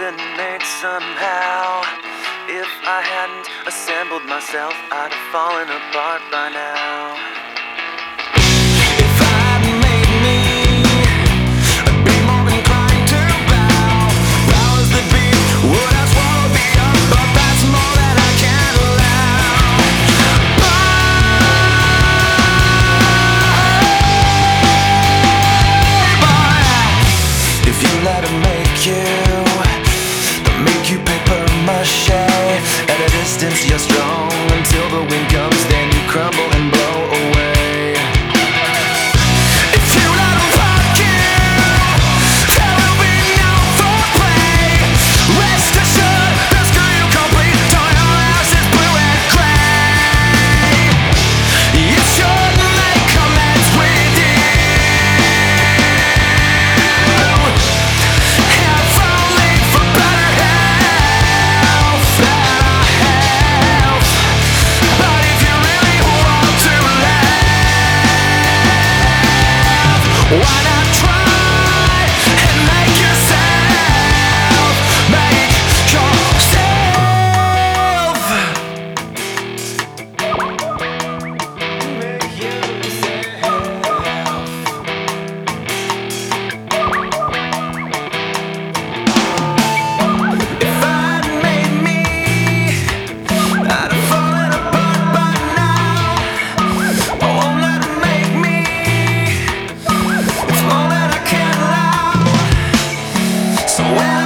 been made somehow. If I hadn't assembled myself, I'd have fallen apart by now. If I hadn't made me, I'd be more inclined to bow. Powers that be would have swallowed me up, but that's more than I can allow. Bye-bye. If you let him make you paper mache. At a distance you're strong, until the wind comes, then you crumble and blow away. If you let him fuck you, there will be no foreplay. Rest assured, they'll screw you complete till your house is blue and gray. You shouldn't make comments with you. If only for better health than I have. But if you really want to laugh, why not try and make yourself, make yourself, make yourself. If I'd made me, I'd have fallen apart by now. Oh, won't let it make me. It's more than I can allow. So when